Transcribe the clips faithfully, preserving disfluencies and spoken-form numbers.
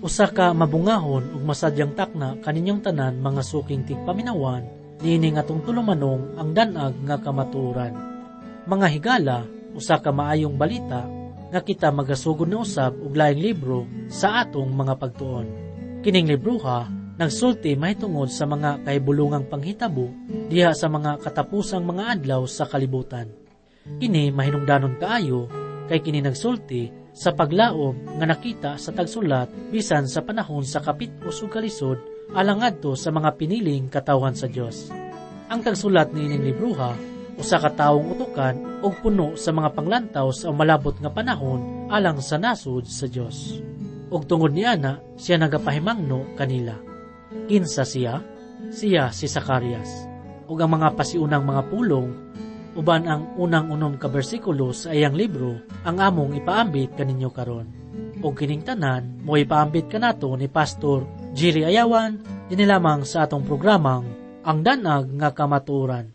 Usa ka mabungahon ug masadyang takna kaninyong tanan mga suking tigpaminawan, niini nga atong tulumanong ang danag nga kamatuoran. Mga higala, usa ka maayong balita nga kita magasugod na usab og laing libro sa atong mga pagtuon. Kining libroha nagsulti mahitungod sa mga kahibulungang panghitabo diha sa mga katapusang mga adlaw sa kalibutan. Kini mahinungdanon kaayo kay kini nagsulti sa paglaom nga nakita sa tagsulat bisan sa panahon sa kapit-os ug kalisod alang adto sa mga piniling katawhan sa Dios. Ang tagsulat niining libroha usa ka tawong utukan og puno sa mga panglantaw sa malabot nga panahon alang sa nasud sa Dios. Ug tungod niana siya nagapahimangno kanila. Kinsa siya? Siya si Zacarias. Ug ang mga pasiunang mga pulong uban ang unang-unom ka bersikulo sa iyang libro ang among ipaambit kaninyo karon. Ug kining tanan mo ipaambit kanato ni Pastor Jerry Ayawan dinhi lamang sa atong programang Ang Danag nga Kamatuoran.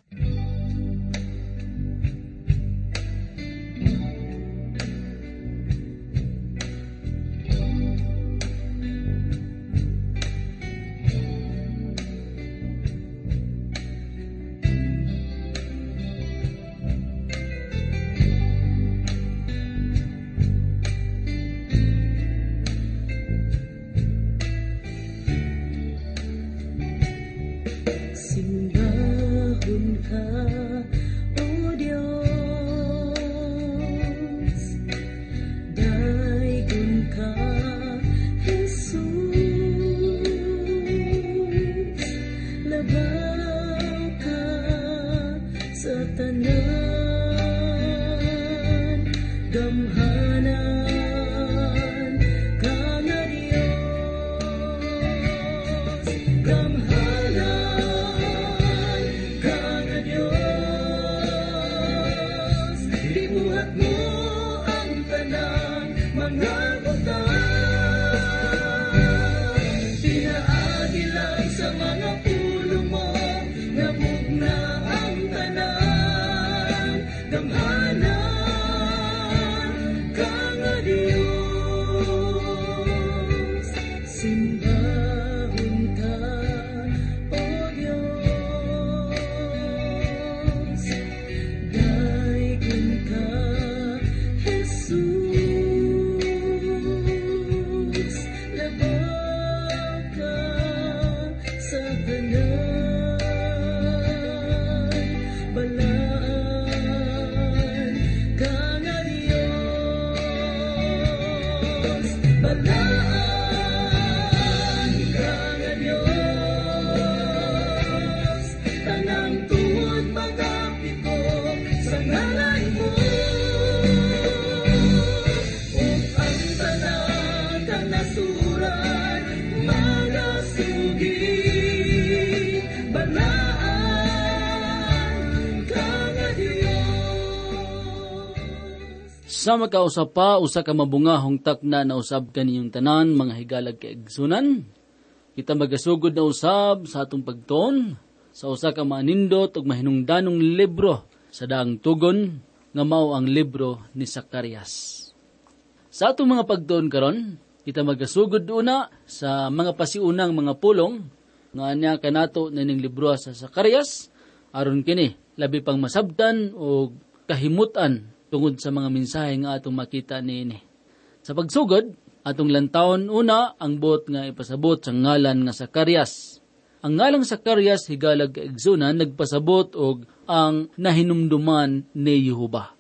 Sa makausap pa, usa ka mabungahong takna na usab kaniyong tanan, mga higalag kaigsunan. Kita magasugod na usab sa atong pagtuon, sa usa ka manindot ug mahinungdanong libro sa daang tugon, nga mao ang libro ni Zacarias. Sa atong mga pagtuon karon, kita magasugod una sa mga pasiunang mga pulong, nga anya kanato nining libro sa Zacarias, aron kini, labi pang masabtan o kahimutan, tungod sa mga mensahe nga atong makita niini. Sa pagsugod, atong lantawon una ang buot nga ipasabot sa ngalan nga Zacarias. Ang ngalang Zacarias higalag kaigsunan nagpasabot og ang nahinumduman ni Jehova.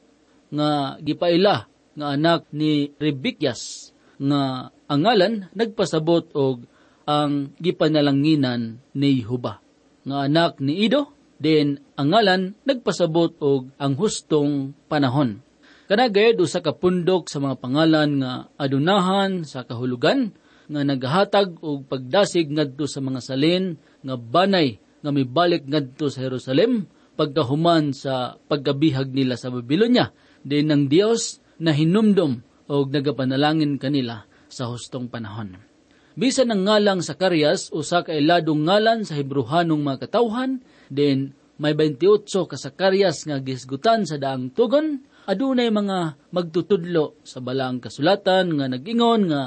Nga gipaila nga anak ni Rebekias nga ang ngalan nagpasabot og ang gipanalanginan ni Jehova. Nga anak ni Ido, then ang ngalan nagpasabot og ang hustong panahon. Kanagayad usa ka pundok sa mga pangalan nga adunahan sa kahulugan nga nagahatag og pagdasig ngadto sa mga salin nga banay nga mibalik ngadto sa Jerusalem pagkahuman sa pagkabihag nila sa Babilonia. Din ng Dios na hinumdum og nagapanalangin kanila sa hustong panahon. Bisan ang ngalang Zacarias usa ka iladong ngalan sa Hebrewanong mga katawhan. Then, may twenty-eight ka Zacarias nga gisgutan sa daang tugon. Adunay mga magtutudlo sa balaang kasulatan nga nag-ingon nga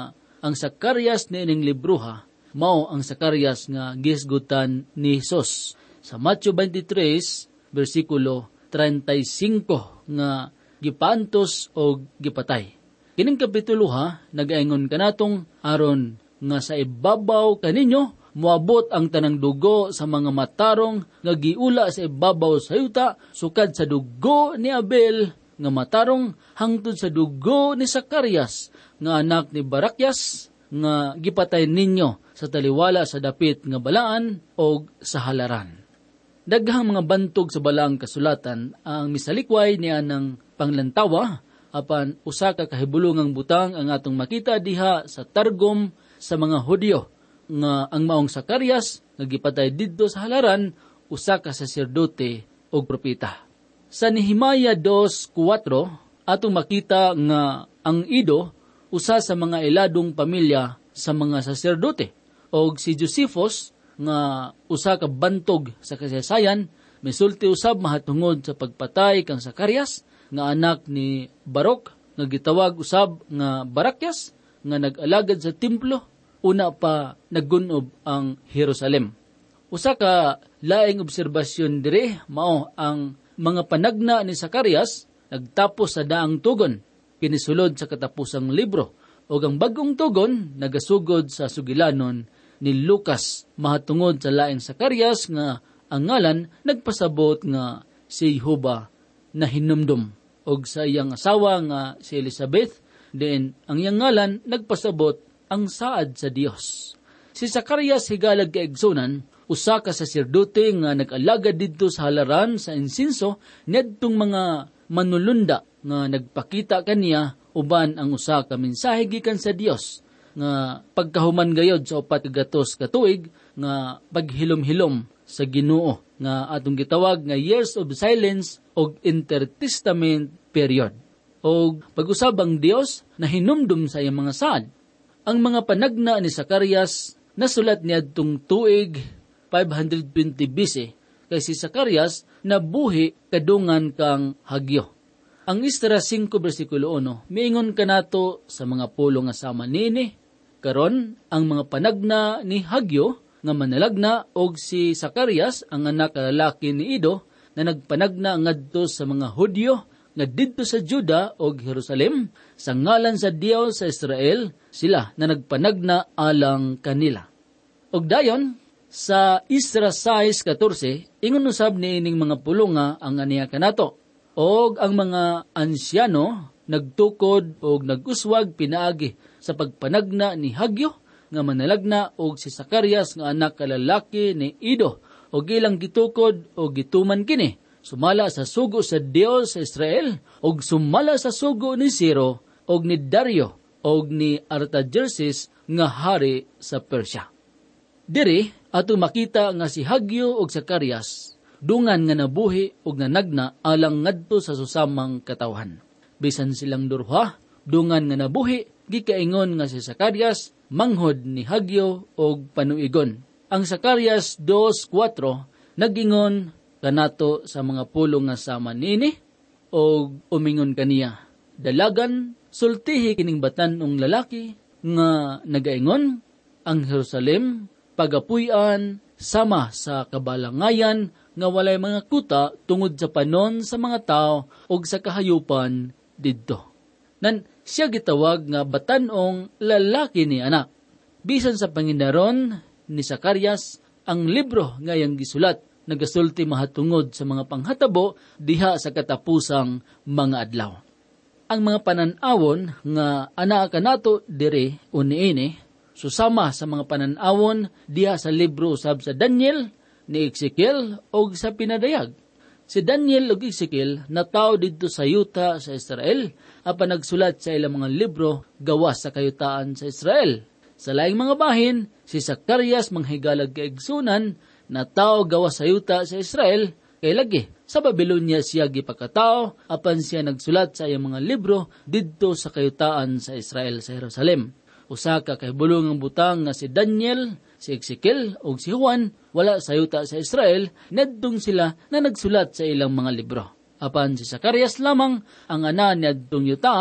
ang Zacarias ni ining libruha, mao ang Zacarias nga gisgutan ni Jesus. Sa Matthew twenty-three, versikulo thirty-five, nga gipantos o gipatay. Kining kapitulo ha, nag-aingon kanatong aron nga sa ibabaw kaninyo, moabot ang tanang dugo sa mga matarong nga giula sa ibabaw sa yuta, sukad sa dugo ni Abel nga matarong hangtod sa dugo ni Zacarias nga anak ni Barakyas nga gipatay ninyo sa taliwala sa dapit nga balaan o sa halaran. Daghang mga bantog sa balaang kasulatan ang misalikway niya ng panglantawa, apan usa ka kahibulungang butang ang atong makita diha sa targum sa mga Hudyo nga ang maong Zacarias nga gipatay didto sa halaran usa ka saserdote o propeta. Sa Nehemiah two four atong makita nga ang Ido usa sa mga iladong pamilya sa mga saserdote, og si Josephus nga usa ka bantog sa kasaysayan misulti usab mahatungod sa pagpatay kang Zacarias nga anak ni Barok nga gitawag usab nga Barakyas nga nag-alagad sa templo una pa naggunob ang Jerusalem. Usa ka laing obserbasyon dire mao ang mga panagna ni Zacarias nagtapos sa daang tugon kinisulod sa katapusang libro, o ang bagong tugon nagasugod sa sugilanon ni Lucas mahatungod sa laing Zacarias nga ang ngalan nagpasabot nga si Jehovah na hinumdum, og sa iyang asawa nga si Elizabeth din ang iyang ngalan nagpasabot ang saad sa Dios. Si Zacarias higalag kaigsunan, usa ka saserdote nga nag-alagad didto sa halaran sa insinso niadtong mga manulunda nga nagpakita kaniya uban ang usa ka mensahe gikan sa Dios nga pagkahuman gayod sa upat gatos ka tuig nga paghilom-hilom sa Ginoo nga atong gitawag nga years of silence og intertestament period. Og pag-usab ang Dios na hinumdum sa iyang mga saad. Ang mga panagna ni Zacarias nasulat niadtong tuig five twenty B C kay si Zacarias nabuhi kadungan kang hagyo. Ang Isra five versikulo one miingon kanato sa mga pulo nga sama nini. Karon ang mga panagna ni Hagyo nga manalagna og si Zacarias ang anak lalaki ni Ido na nagpanagna ngadto sa mga Hudyo nga didto sa Juda og Jerusalem sa ngalan sa Dios sa Israel, sila na nagpanagna alang kanila. Og dayon sa Isra six fourteen ingon usab niining mga pulo nga ang aniya kanato. Og ang mga ansyano nagtukod og naguswag pinaagi sa pagpanagna ni Hagyo nga manalagna og si Zacarias nga anak kalalaki ni Ido og ilang gitukod og gituman kini sumala sa sugo sa Dios sa Israel og sumala sa sugo ni Ciro og ni Dario og ni Artaxerxes nga hari sa Persia. Diri ato makita nga si Hagyo og Zacarias dungan nga nabuhi og nanagna alang ngadto sa susamang katawhan. Bisan silang durha, dungan nga nabuhi, gikaingon nga si Zacarias, manghod ni Hagyo og panuigon. Ang Zacarias two four nagingon kanato sa mga pulo nga sama nini, og umingon kaniya. Dalagan, sultihi kining batanong lalaki, nga nagaingon, ang Jerusalem, pagapuyan, sama sa kabalangayan, nga walay mga kuta tungod sa panon sa mga tao og sa kahayupan didto. Nan siya gitawag nga batanong lalaki ni anak. Bisan sa pangindaron ni Zacarias, ang libro nga yang gisulat nagasulti mahatungod sa mga panghatabo diha sa katapusang mga adlaw. Ang mga panan-awon nga anaa kanato dire uniini susama sa mga panan-awon diha sa libro usab sa Daniel, ni Ezekiel o sa pinadayag. Si Daniel o Ezekiel nataw dito sa yuta sa Israel apan nagsulat sa ilang mga libro gawas sa kayutaan sa Israel. Sa laing mga bahin, si Zacarias manghigalag kaigsunan nataw gawas sa yuta sa Israel kay lagi sa Babylonia siya gipakatao apan siya nagsulat sa iyang mga libro didto sa kayutaan sa Israel sa Jerusalem. Usa ka kahibulong ang butang nga si Daniel, si Ezekiel o si Juan wala sa yuta sa Israel, nadtong sila na nagsulat sa ilang mga libro. Apan si Zacarias lamang ang ana niadtong yuta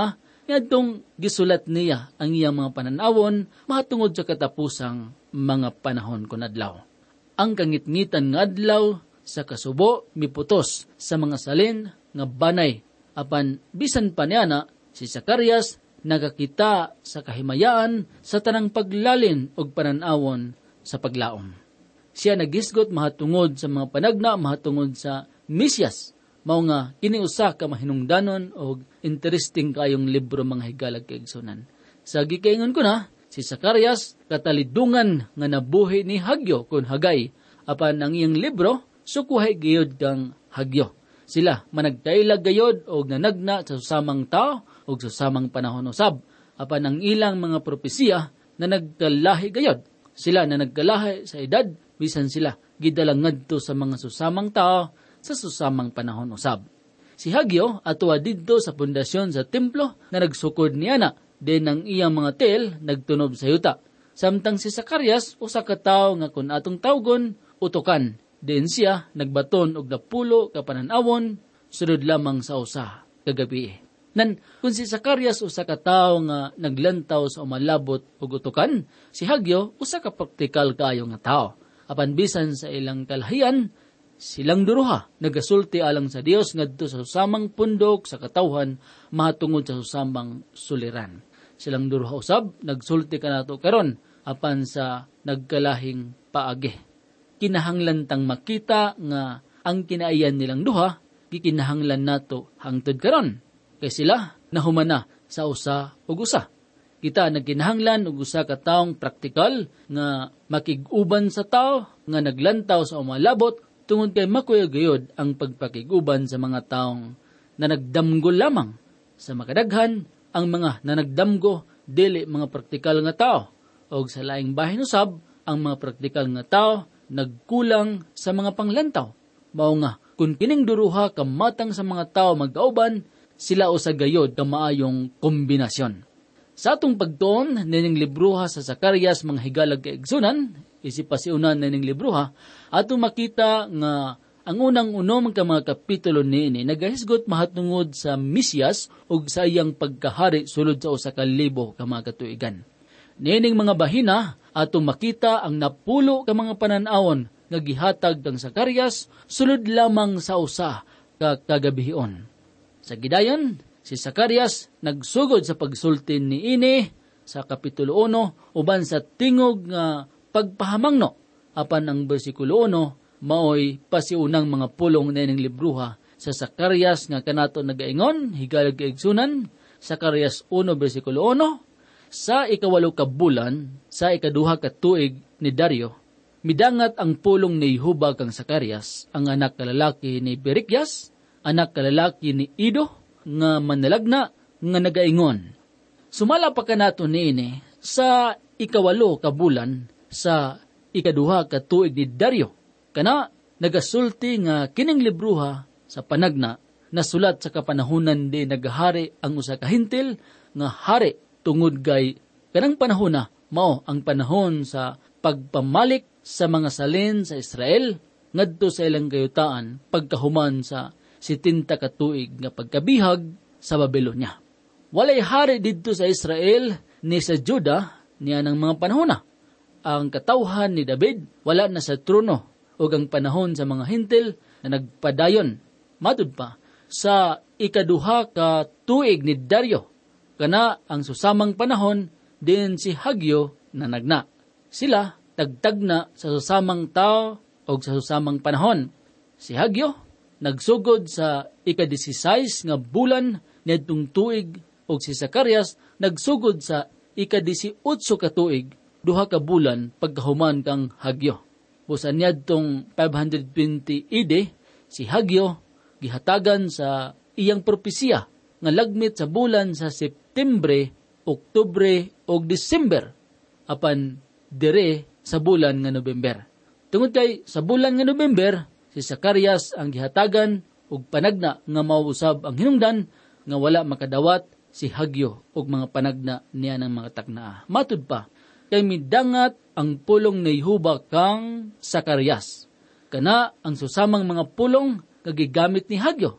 Ngadtong gisulat niya ang iyang mga pananawon matungod sa katapusang mga panahon kun adlaw. Ang kangitngitan nga adlaw sa kasubo miputos sa mga salin nga banay, apan bisan pa niana si Zacarias nagakita sa kahimayaan sa tanang paglalin og pananawon sa paglaom. Siya nagisgot mahatungod sa mga panagna mahatungod sa Mesias. Mao nga kini usa ka mahinungdanon og interesting kayong libro mga higalag kaigsunan. Sa gikaingon ko na, si Zacarias katalidungan nga nabuhi ni Hagyo kun Hagay, apan ang iyang libro sukuhay gayud kang Hagyo. Sila managkailag gayod og nanagna sa susamang tao og susamang panahon usab, apan ang ilang mga propesiya na nagkalahi gayod. Sila na nagkalahi sa edad bisan sila gidala ngadto sa mga susamang tao sa susamang panahon usab. Si Hagyo atuwa didto sa pundasyon sa templo na nagsukod niana, din ang iyang mga tel nagtunob sa yuta. Samtang si Zacarias usa ka tawo nga kun atong tawgon utokan, din siya nagbaton og napulo ka pananawon sunod lamang sa usa ka gabi. Nan kun si Zacarias usa ka tawo nga naglantaw sa umalabot og utokan, si Hagyo usa ka praktikal kaayo nga tawo. Apan bisan sa ilang kalahian, silang duruha nagasulti alang sa Dios ngadto sa susamang pundok sa katawhan matungod sa susamang suliran. Silang duruha usab nagsulti kanato karon apan sa nagkalahing paagi. Kinahanglan tang makita nga ang kinaiyan nilang duha gikinahanglan nato hangtod karon kay sila nahumana sa usa ug usa. Kita nagkinahanglan og usa ka taong praktikal nga makig-uban sa tao nga naglantaw sa umalabot tungod kay makuya gayud ang pagpakiguban sa mga taong nanagdamgo lamang. Sa makadaghan, ang mga nanagdamgo dili mga praktikal nga tao. O sa laing bahin usab, ang mga praktikal nga tao nagkulang sa mga panglantaw. Mao nga, kung kining duruha kamatang sa mga tao magkauban, sila o sa gayod ka maayong kombinasyon. Sa atong pagtuon, nining libruha sa Zacarias mga higalag kaigsunan, isip pasiunan nining libruha, atong makita nga ang unang-unom ka mga kapitulo niini nagahisgot mahatungod sa Mesias ug sa iyang pagkahari sulod sa usa ka libo ka mga katuigan. Nining mga bahina atong makita ang napulo ka mga pananawon nga gihatag kang Zacarias sulod lamang sa usa ka kagabihion. Sa gidayon, si Zacarias nagsugod sa pagsultin niini sa kapitulo uno uban sa tingog nga pagpahamangno. Apan ang bersikulo uno maoy pasiunang mga pulong nining libruha sa Zacarias nga kanato nagaingon higalag kaigsunan. Zacarias uno bersikulo uno, sa ikawalo ka bulan sa ikaduha ka tuig ni Dario midangat ang pulong ni Yehuba kang Zacarias, ang anak kalalaki ni Berekyas, anak kalalaki ni Ido nga manalagna nga nagaingon. Sumala pa kanato niini sa ikawalo ka bulan sa ikaduha ka tuig ni Dario. Kana nagasulti nga kining libruha sa panagna nasulat sa kapanahunan di nagahari ang usa ka hintil nga hari tungod kay kanang panahon na mao ang panahon sa pagpamalik sa mga salin sa Israel ngadto sa ilang kayutaan pagkahuman sa sitinta ka tuig nga pagkabihag sa Babylonia. Walay hari didto sa Israel ni sa Juda niya ng mga panahon na. Ang katawhan ni David wala na sa trono ug ang panahon sa mga hintil na nagpadayon. Matud pa, sa ikaduha ka tuig ni Dario, kana ang susamang panahon din si Hagyo na nagna. Sila tagtagna sa susamang tao o sa susamang panahon. Si Hagyo nagsugod sa ikadisisais nga bulan niadtong tuig o si Zacarias nagsugod sa ikadisiotso ka tuig, duha ka bulan pagkahuman kang Hagyo. Busan niadtong five twenty A D, si Hagyo gihatagan sa iyang propesiya nga lagmit sa bulan sa Septembre, Oktubre ug Disember apan dire sa bulan nga November. Tungod kay sa bulan nga November, si Zacarias ang gihatagan og panagna nga mausab ang hinungdan nga wala makadawat si Hagyo og mga panagna niya ng mga taknaa. Matud pa, kay midangat ang pulong ni Yehuba kang Zacarias. Kana ang susamang mga pulong nga gigamit ni Hagyo.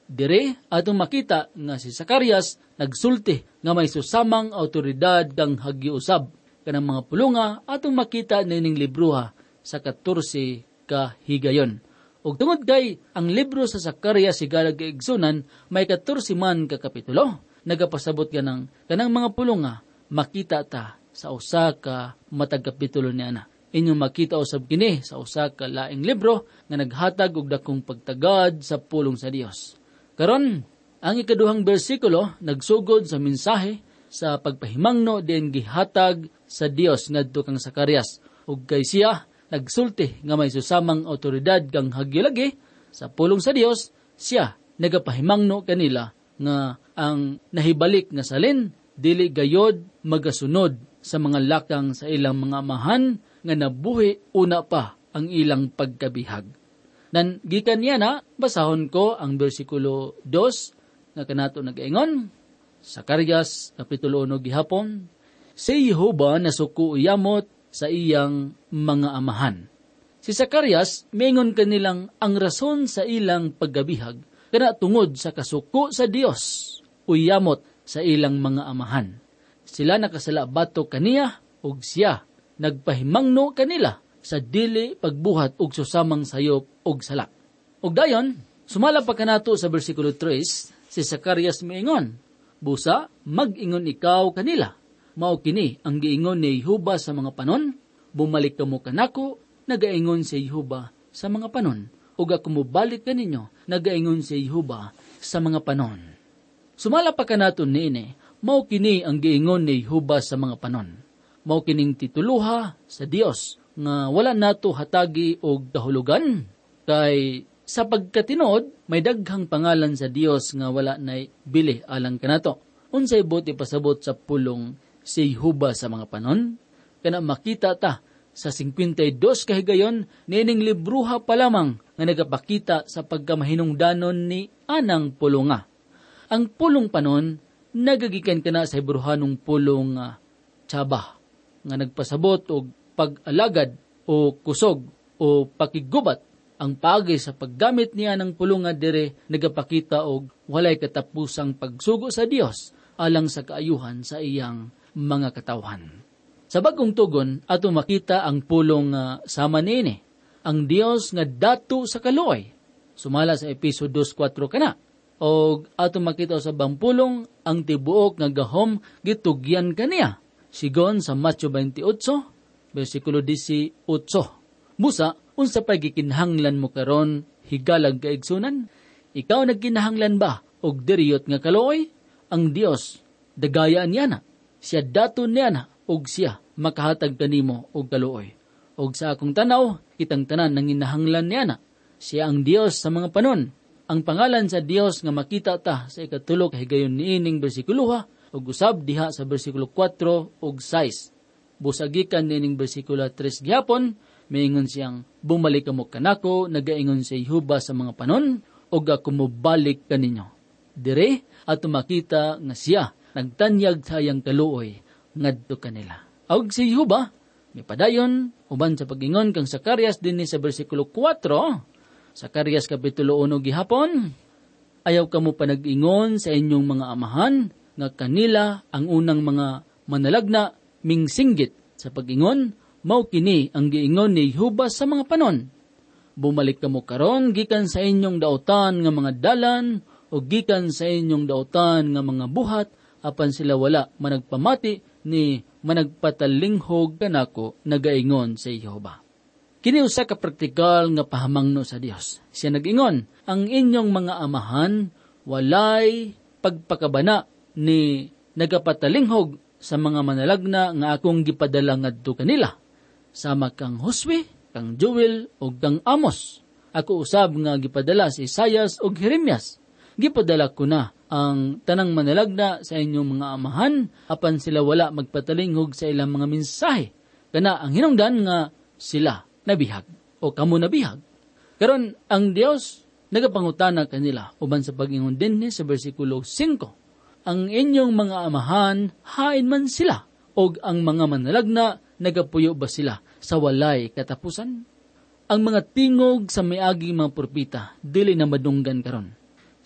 Dire atong makita nga si Zacarias nagsulti nga may susamang awtoridad kang hagiusab kanang mga pulunga atong makita nining libruha sa katorse ka higayon. Ug tungod kay ang libro sa Zacarias Higalag Kaigsunan may katorse man ka kapitulo, nagapasabot kanang kanang mga pulunga makita ta sa usa ka matag kapitulo niana. Inyong makita usab kini sa usa ka laing libro nga naghatag og dakong pagtagad sa pulong sa Dios. Karon, ang ikaduhang bersikulo nagsugod sa mensahe sa pagpahimangno din gihatag sa Dios ngadto kang Zacarias ug kay siya nagsulti nga may susamang awtoridad kang hagyalagi sa pulong sa Dios, siya nagapahimangno kanila nga ang nahibalik nga salin dili gayod magasunod sa mga lakang sa ilang mga amahan nga nabuhi una pa ang ilang pagkabihag. Nan gikan niya na, basahon ko ang bersikulo two nga kanato nag-ingon. Zacarias, kapitulo one gihapon, si Jehova nasuko uyamot sa iyang mga amahan. Si Zacarias, maingon kanilang ang rason sa ilang pagkabihag, kana tungod sa kasuko sa Dios, uyamot sa ilang mga amahan. Sila nakasalabato kaniya, ug siya nagpahimangno kanila sa dili pagbuhat og susamang sayop og sala. Ug dayon, sumala pa kanato sa bersikulo three, si Zacarias miingon, busa mag-ingon ikaw kanila. Mao kini ang giingon ni Jehova sa mga panon, bumalik kamo kanako, nagaingon si Jehova sa mga panon. Ug ako mobalik kaninyo, nagaingon si Jehova sa mga panon. Sumala pa kanato niini, mao kini ang giingon ni Jehova sa mga panon. Mao kining tituluha sa Dios nga wala nato hatagi og kahulugan, kay sa pagkatinod may daghang pangalan sa Dios nga wala nay bili alang kanato. Unsay buti pasabot sa pulong si Jehova sa mga panon? Kana makita ta sa fifty-two kahigayon nining libruha pa lamang nga nagapakita sa pagkamahinungdanon ni anang pulonga. Ang pulong panon nagagikan kana sa Hebrewanong pulong uh, tsaba nga nagpasabot og pag-alagad o kusog o pakigubat. Ang paagi sa paggamit niya ng pulunga dire nagapakita og walay katapusang pagsugo sa Dios alang sa kaayuhan sa iyang mga katawhan. Sa bagong tugon ato makita ang pulong uh, sama niini, ang Dios nga dato sa kaluoy. Sumala sa Efeso two four kana. Og ato makita sa bangpulong ang tibuok nga gahom gitugyan kaniya. Sigon sa Matthew twenty-eight bersikulo eighteen. Musa, unsa pay gikinahanglan mo karon higalag kaigsunan? Ikaw nagkinahanglan ba og diriyot nga kaluoy? Ang Dios dagayaan niya na. Siya dato niya na og siya makahatag kanimo og kaluoy. Og sa akong tanaw, kitang tanan nanginahanglan niya na. Siya ang Dios sa mga panon. Ang pangalan sa Dios nga makita ta sa ikatulo kahigayon niining bersikulo ug usab diha sa bersikulo four ug six. Busagikan nining bersikulo three gihapon, maingon siyang bumalik kamo kanako, nagaingon si Jehova sa mga panon, ug ako mobalik kaninyo. Dire ato makita nga siya nagtanyag sa iyang kaluoy ngadto kanila. Og si Jehova mipadayon uban sa pag-ingon kang Zacarias dinhi sa bersikulo four, Zacarias kapitulo one gihapon, ayaw kamo pa nag-ingon sa inyong mga amahan nga kanila ang unang mga manalagna mingsinggit sa pag-ingon, mao kini ang giingon ni Jehova sa mga panon. Bumalik kamo karon gikan sa inyong dautan nga mga dalan o gikan sa inyong dautan nga mga buhat apan sila wala managpamati ni managpatalinghog kanako, nagaingon sa Jehova. Kini usa ka praktikal nga pahamangno sa Dios. Siya nag-ingon, ang inyong mga amahan walay pagpakabana ni nagapatalinghog sa mga manalagna nga akong gipadala ngadto kanila. Sama kang Josue, kang Joel ug kang Amos. Ako usab nga gipadala si Isaias ug Jeremias. Gipadala ko na ang tanang manalagna sa inyong mga amahan apan sila wala magpatalinghog sa ilang mga mensahe. Kana ang hinungdan nga sila nabihag o kamo nabihag. Karon ang Dios nagapangutana kanila uban sa pag-ingon dinhi sa bersikulo five. Ang inyong mga amahan hain man sila og ang mga manalagna nagapuyo ba sila sa walay katapusan? Ang mga tingog sa miaging mga propeta dili na madunggan karon.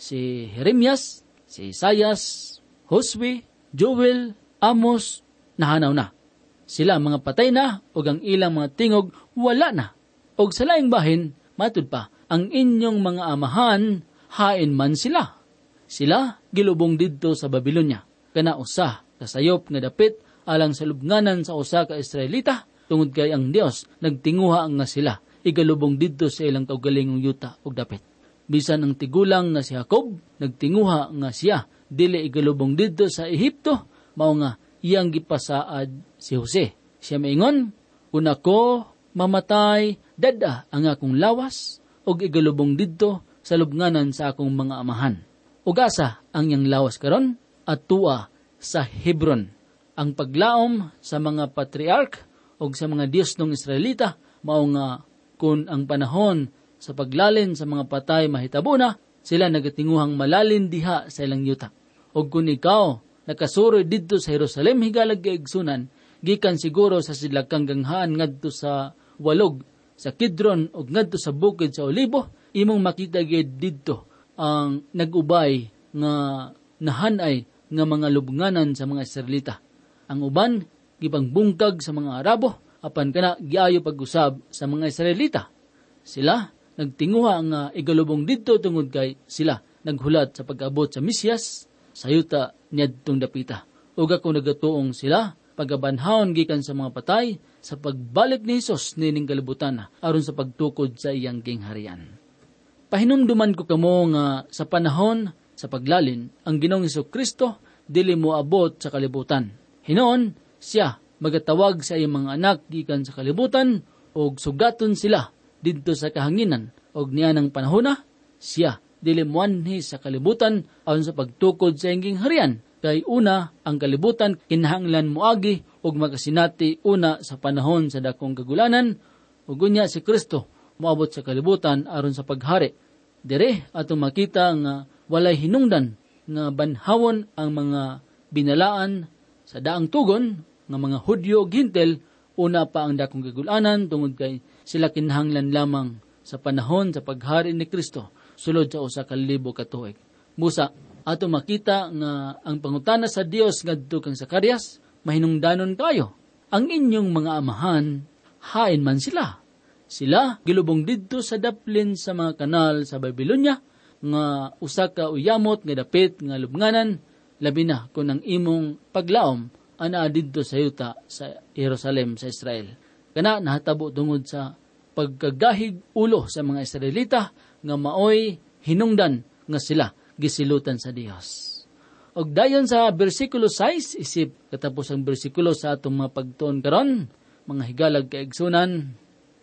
si Jeremias, si Isaias, Josue, Joel, Amos, nahanaw na. Sila mga patay na, o ang ilang mga tingog wala na. O sa laing bahin, matud pa, ang inyong mga amahan, hain man sila. Sila gilubong didto sa Babylonia. Kana usa, kasayop nga dapit, alang sa lubnganan sa usa ka Israelita, tungod kay ang Dios, nagtinguha nga sila, igalubong didto sa ilang kaugalingong yuta o dapit. Bisan ang tigulang nga si Jacob, nagtinguha nga siya, dili igalubong didto sa Ehipto, mao nga iyang gipasaad si Jose. Siya maingon, kung ako mamatay, dada ang akong lawas, o igalubong didto sa lubnganan sa akong mga amahan. Ugasa ang iyang lawas karon at tuwa sa Hebron. Ang paglaom sa mga patriarch o sa mga Diyos ng Israelita, mao nga kung ang panahon sa paglalin sa mga patay mahitabo na, sila nagatinguhang malalin diha sa ilang yuta. O kung ikaw nakasuroy didto sa Jerusalem higalag kaigsunan, gikan siguro sa silakang ganghaan ngadto sa walog, sa Kidron o ngadto sa bukid sa Olibo, imong makita gid didto ang nagubay nga nahanay nga mga lubnganan sa mga Israelita. Ang uban gipangbungkag sa mga Arabo, apan kana giayo pag-usab sa mga Israelita. Sila nagtinguha nga igalubong didto tungod kay sila naghulat sa pag-abot sa Mesiyas sa yuta niadtong dapita. Ug ako nagatuong sila pagabanhawon gikan sa mga patay sa pagbalik ni Hesus nining kalibutan aron sa pagtukod sa iyang kingharian. Pahinumduman ko kamo nga sa panahon sa paglalin ang Ginoong Hesukristo dili mo abot sa kalibutan. Hinoon siya magatawag sa iyang mga anak gikan sa kalibutan og sugaton sila didto sa kahanginan og nianang panahona siya dili moanhi sa kalibutan aron sa pagtukod sa iyang kingharian. Kay una, ang kalibutan kinahanglan moagi ug makasinati una sa panahon sa dakong kagulanan ug unya si Kristo moabot sa kalibutan aron sa paghari. Dire atong makita nga walay hinungdan nga banhawon ang mga binalaan sa daang tugon nga mga Hudyo ug Hintil una pa ang dakong kagulanan tungod kay sila kinahanglan lamang sa panahon sa paghari ni Kristo sulod sa usa ka libo ka tuig. Musa ato makita nga ang pangutana sa Dios ngadto kang Zacarias, mahinungdanon kayo. Ang inyong mga amahan, hain man sila. Sila gilubong didto sa daplin sa mga kanal sa Babylonia, nga usa ka uyamot nga dapit nga lubnganan, labi na kung ang imong paglaom ana didto sa yuta sa Jerusalem sa Israel. Kana nahatabo tungod sa pagkagahig ulo sa mga Israelita nga maoy hinungdan nga sila gisilutan sa Dios. Og dayon sa bersikulo sais isip katapos ang bersikulo sa atong mga pagtuon karon, mga higalag kaigsunan,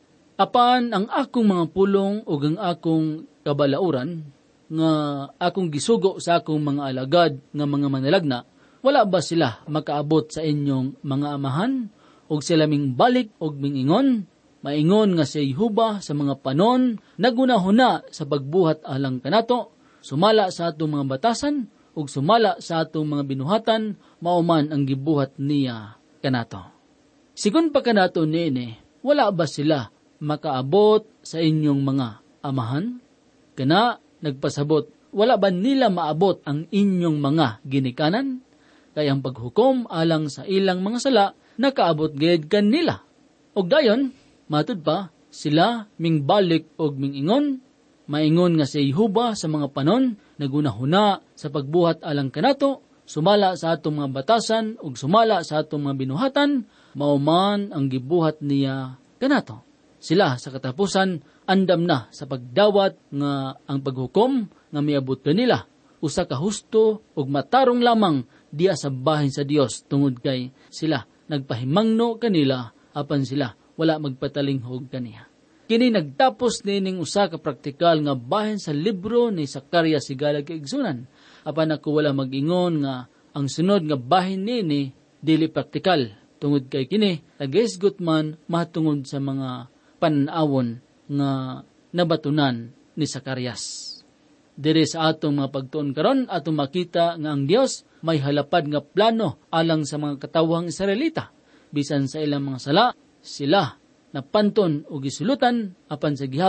apan ang akong mga pulong ug ang akong kabalauran nga akong gisugo sa akong mga alagad nga mga manalagna, wala ba sila makaabot sa inyong mga amahan ug sila ming balik og mingingon? Maingon nga si Jehovah sa mga panon nagunahuna sa pagbuhat alang kanato, sumala sa atong mga batasan ug sumala sa atong mga binuhatan, mauman ang gibuhat niya kanato. Sigun pa kanato niini, wala ba sila makaabot sa inyong mga amahan? Kana nagpasabot, wala ba nila maabot ang inyong mga ginikanan? Kaya ang paghukom alang sa ilang mga sala nakaabot gayud kanila. Og dayon matud pa sila mingbalik og mingingon, maingon nga si Jehovah sa mga panon nagunahuna sa pagbuhat alang kanato, sumala sa atong mga batasan ug sumala sa atong mga binuhatan, mauman ang gibuhat niya kanato. Sila sa katapusan andam na sa pagdawat nga ang paghukom nga miabot kanila usa ka husto ug matarong lamang diya sa bahin sa Dios tungod kay sila nagpahimangno kanila apan sila wala magpatalinghog kaniya. Kini nagtapos nining usa ka praktikal nga bahin sa libro ni Zacarias higalag kaigsunan. Apan ako wala mag-ingon nga ang sunod nga bahin nini dili praktikal tungod kay kini nagaisgot man matungod sa mga panawon nga nabatunan ni Zacarias. Diri sa atong mga pagtuon karon atong makita nga ang Dios may halapad nga plano alang sa mga katawhang Israelita. Bisan sa ilang mga sala, sila napanton o gisulutan apan sa gihapon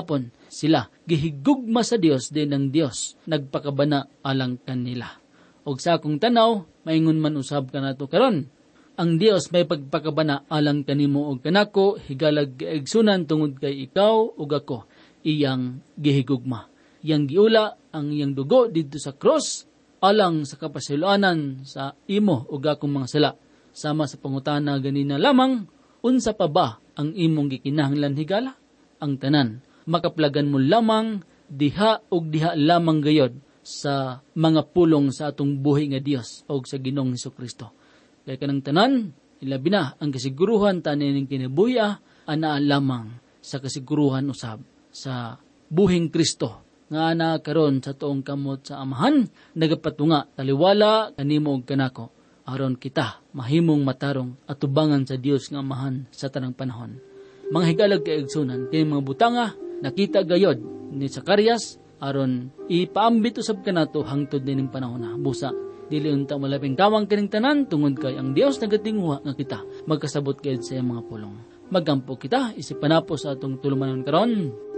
sila. Gihigugma sa Dios din ng Dios, nagpakabana alang kanila. Og sa akong tanaw, maingon man usab ka nato karon. Ang Dios may pagpakabana alang kanimo og kanako, higalag giigsunan tungod kay ikaw ug ako, iyang gihigugma. Yang giula ang iyang dugo didto sa cross, alang sa kapasuluanan sa imo ug akong mga sala. Sama sa pangutana ganina lamang, unsa pa ba ang imong gikinahanglan higala? Ang tanan, makaplagan mo lamang diha ug diha lamang gayod sa mga pulong sa atong buhi nga Dios o sa Ginoong Hesukristo. Kaya kanang tanan, ilabi na ang kasiguruhan tanin kinabuhi ana lamang sa kasiguruhan usab sa buhing Kristo nga ana karon sa tuong kamot sa amahan, nagapatunga taliwala kanimo og kanako aron kita mahimong matarong at tubangan sa Dios nga amahan sa tanang panahon. Mga higalag kay igsunan kay mga butanga nakita gayod ni Zacarias aron ipaambit usab kanato hangtod dining panahon na busa dili unta malabing kawang kining tanan tungod kay ang Dios nagatinguha nga kita magkasabot gayud sa mga pulong. Magampo kita isip panapo sa atong tulumanon karon.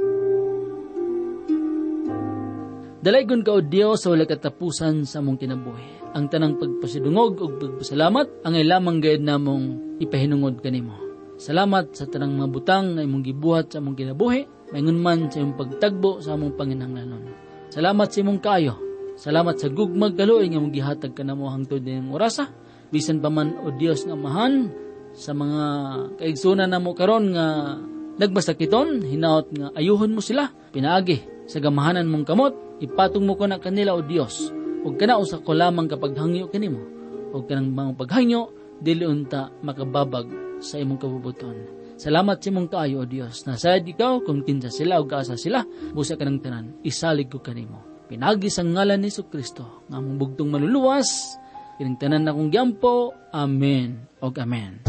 Dalaygon ka o Dios sa wala katapusan sa among kinabuhi. Ang tanang pagpasidungog ug pagpasalamat ang ay lamang gayud namong ipahinungod kanimo. Salamat sa tanang mga butang nga imong gibuhat sa among kinabuhi. Maingon man sa imong pagtagbo sa among panginahanglanon. Salamat sa imong kaayo. Salamat sa gugmag kaluoy nga imong gihatag kanamo hangtod dining orasa. Bisan pa man o Dios nga amahan sa mga kaigsunan namo karon nga nagbasakiton, hinaot nga ayuhon mo sila. Pinaagi sa gamahanan mong kamot, ipatong mo ko na kanila o Dios. Ug kana usa ko lamang kapag hangyo kanimo. Ug kanang mga paghangyo dili unta makababag sa imong kabubuton. Salamat sa imong kaayo o Dios. Nasayad ikaw kung kinsa sila o kaasa sila, busa ka ng tanan, isalig ko kanimo. Pinagi sa ngalan ni Jesucristo, nga mong bugtong maluluwas, kining tanan na kong gyampo. Amen o Amen.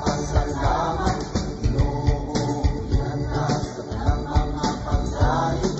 Bye.